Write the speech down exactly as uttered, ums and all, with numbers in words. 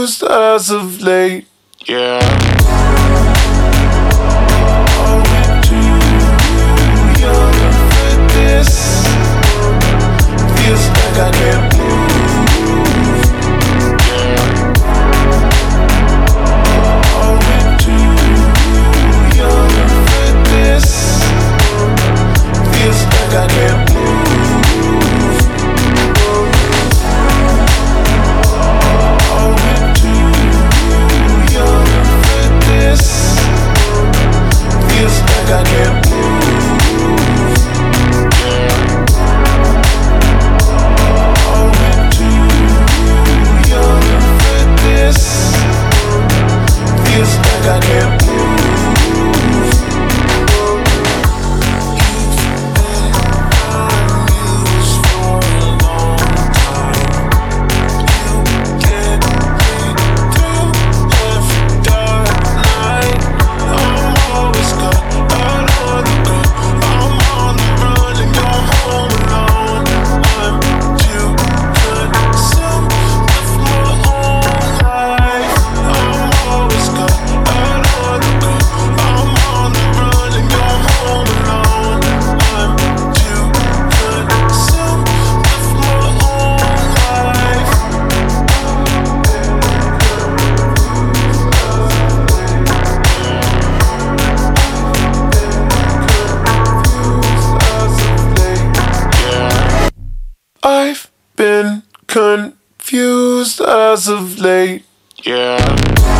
confused as of late. Yeah. Are we too young for this? Feels like I can't move. Yeah. Are we too young for this? Feels like I can't move. Are we too young for this? Feels like I can't move. Yeah. Are we too young for this? Feels like I can't move. I've been confused as of late. Yeah.